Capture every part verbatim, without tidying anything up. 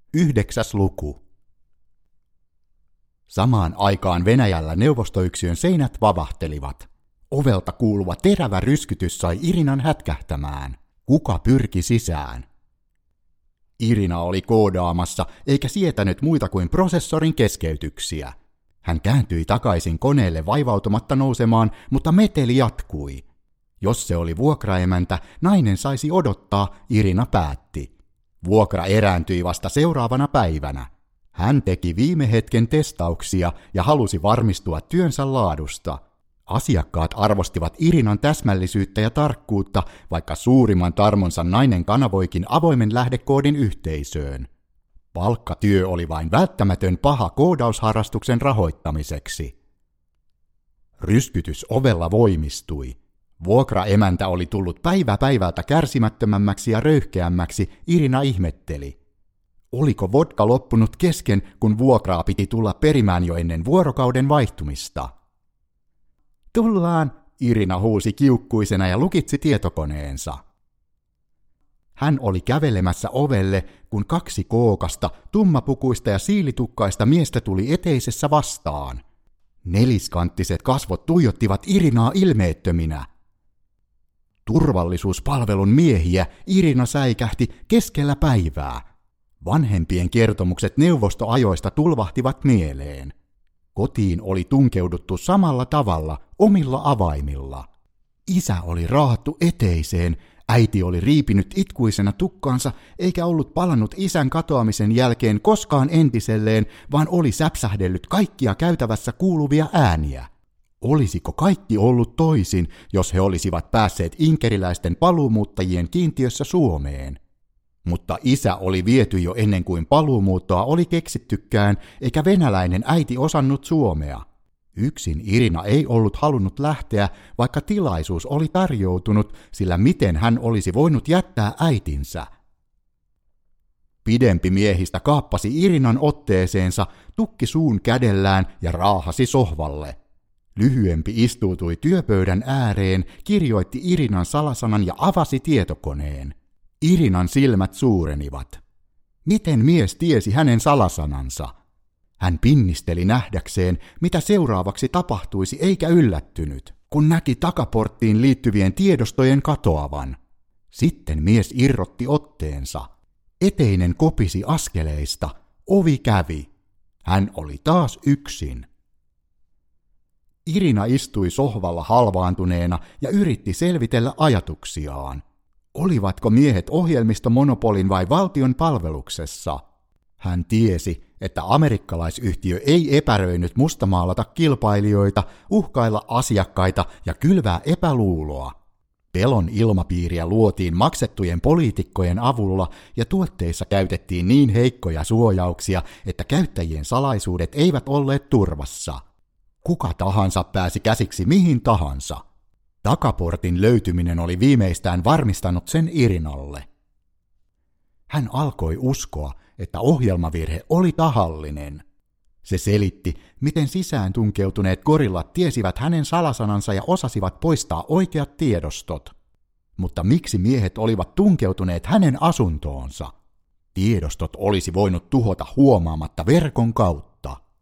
Yhdeksäs luku. Samaan aikaan Venäjällä neuvostoyksiön seinät vavahtelivat. Ovelta kuuluva terävä ryskytys sai Irinan hätkähtämään. Kuka pyrki sisään? Irina oli koodaamassa, eikä sietänyt muita kuin prosessorin keskeytyksiä. Hän kääntyi takaisin koneelle vaivautumatta nousemaan, mutta meteli jatkui. Jos se oli vuokraemäntä, nainen saisi odottaa, Irina päätti. Vuokra erääntyi vasta seuraavana päivänä. Hän teki viime hetken testauksia ja halusi varmistua työnsä laadusta. Asiakkaat arvostivat Irinan täsmällisyyttä ja tarkkuutta, vaikka suurimman tarmonsa nainen kanavoikin avoimen lähdekoodin yhteisöön. Palkkatyö oli vain välttämätön paha koodausharrastuksen rahoittamiseksi. Ryskytys ovella voimistui. Vuokraemäntä oli tullut päivä päivältä kärsimättömämmäksi ja röyhkeämmäksi, Irina ihmetteli. Oliko vodka loppunut kesken, kun vuokraa piti tulla perimään jo ennen vuorokauden vaihtumista? Tullaan, Irina huusi kiukkuisena ja lukitsi tietokoneensa. Hän oli kävelemässä ovelle, kun kaksi kookasta, tummapukuista ja siilitukkaista miestä tuli eteisessä vastaan. Neliskanttiset kasvot tuijottivat Irinaa ilmeettöminä. Turvallisuuspalvelun miehiä Irina säikähti keskellä päivää. Vanhempien kertomukset neuvostoajoista tulvahtivat mieleen. Kotiin oli tunkeuduttu samalla tavalla, omilla avaimilla. Isä oli raahattu eteiseen, äiti oli riipinyt itkuisena tukkaansa, eikä ollut palannut isän katoamisen jälkeen koskaan entiselleen, vaan oli säpsähdellyt kaikkia käytävässä kuuluvia ääniä. Olisiko kaikki ollut toisin, jos he olisivat päässeet inkeriläisten paluumuuttajien kiintiössä Suomeen? Mutta isä oli viety jo ennen kuin paluumuuttoa oli keksittykään, eikä venäläinen äiti osannut suomea. Yksin Irina ei ollut halunnut lähteä, vaikka tilaisuus oli tarjoutunut, sillä miten hän olisi voinut jättää äitinsä? Pidempi miehistä kaappasi Irinan otteeseensa, tukki suun kädellään ja raahasi sohvalle. Lyhyempi istuutui työpöydän ääreen, kirjoitti Irinan salasanan ja avasi tietokoneen. Irinan silmät suurenivat. Miten mies tiesi hänen salasanansa? Hän pinnisteli nähdäkseen, mitä seuraavaksi tapahtuisi, eikä yllättynyt, kun näki takaporttiin liittyvien tiedostojen katoavan. Sitten mies irrotti otteensa. Eteinen kopisi askeleista. Ovi kävi. Hän oli taas yksin. Irina istui sohvalla halvaantuneena ja yritti selvitellä ajatuksiaan. Olivatko miehet ohjelmistomonopolin vai valtion palveluksessa? Hän tiesi, että amerikkalaisyhtiö ei epäröinyt mustamaalata kilpailijoita, uhkailla asiakkaita ja kylvää epäluuloa. Pelon ilmapiiriä luotiin maksettujen poliitikkojen avulla ja tuotteissa käytettiin niin heikkoja suojauksia, että käyttäjien salaisuudet eivät olleet turvassa. Kuka tahansa pääsi käsiksi mihin tahansa. Takaportin löytyminen oli viimeistään varmistanut sen Irinalle. Hän alkoi uskoa, että ohjelmavirhe oli tahallinen. Se selitti, miten sisään tunkeutuneet gorillat tiesivät hänen salasanansa ja osasivat poistaa oikeat tiedostot. Mutta miksi miehet olivat tunkeutuneet hänen asuntoonsa? Tiedostot olisi voinut tuhota huomaamatta verkon kautta.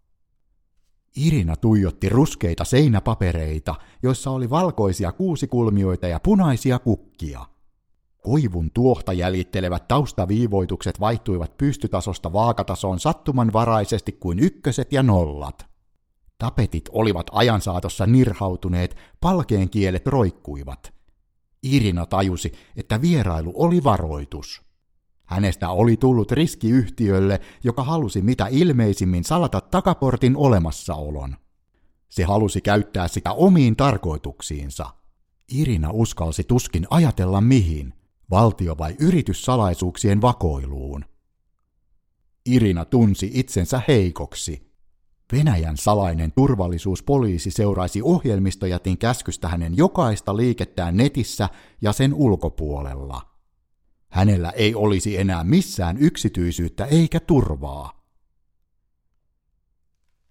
Irina tuijotti ruskeita seinäpapereita, joissa oli valkoisia kuusikulmioita ja punaisia kukkia. Koivun tuohta jäljittelevät taustaviivoitukset vaihtuivat pystytasosta vaakatasoon sattumanvaraisesti kuin ykköset ja nollat. Tapetit olivat ajan saatossa nirhautuneet, palkeen kielet roikkuivat. Irina tajusi, että vierailu oli varoitus. Hänestä oli tullut riski yhtiölle, joka halusi mitä ilmeisimmin salata takaportin olemassaolon. Se halusi käyttää sitä omiin tarkoituksiinsa. Irina uskalsi tuskin ajatella mihin, valtio- vai yrityssalaisuuksien vakoiluun. Irina tunsi itsensä heikoksi. Venäjän salainen turvallisuuspoliisi seuraisi ohjelmistojätin käskystä hänen jokaista liikettään netissä ja sen ulkopuolella. Hänellä ei olisi enää missään yksityisyyttä eikä turvaa.